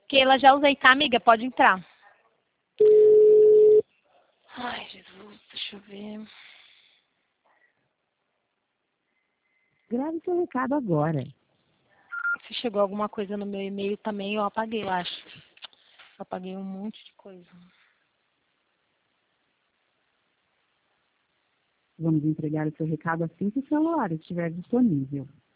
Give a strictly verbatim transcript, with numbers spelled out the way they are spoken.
Keila, já usei, tá, amiga? Pode entrar. Ai, Jesus, deixa eu ver. Grave seu recado agora. Se chegou alguma coisa no meu e-mail também, eu apaguei, eu acho. Eu apaguei um monte de coisa. Vamos entregar o seu recado assim que o celular estiver disponível.